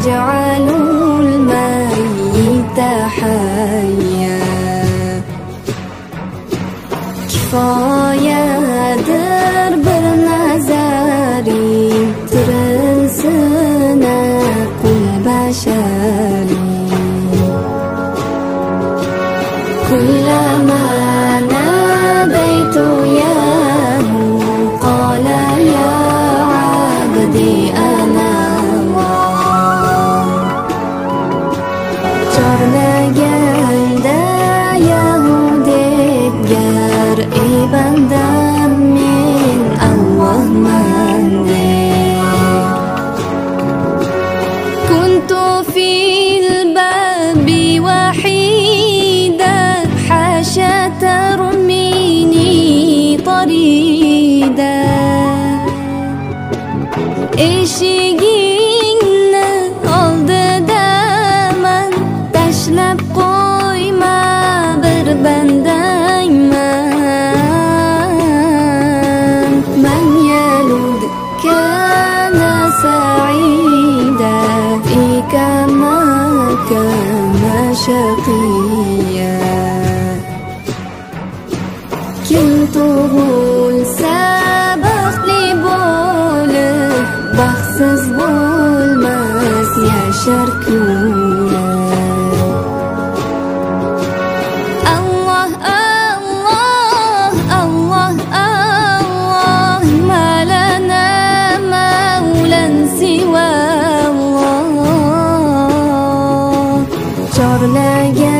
وجعلوا الميت حيا kifoyadir bir nazaring tirilsin qul basharing kullama nadaytu yahu qala ya abdi ana chorlaganda yahudetgar ey bandam men Allohman kuntu fil babi wahida hasha tarmini tarida eshigingni oldidaman tashlab qo'yma bir bandangman man yalud kana sa'ida fika ma kana shaqiya kim tug'ilsa baxtli bo'lib baxtsiz bo'lmas yashar kunlar Allah Allah Allah Allah ma lana mawlan siwa Allah chorlagan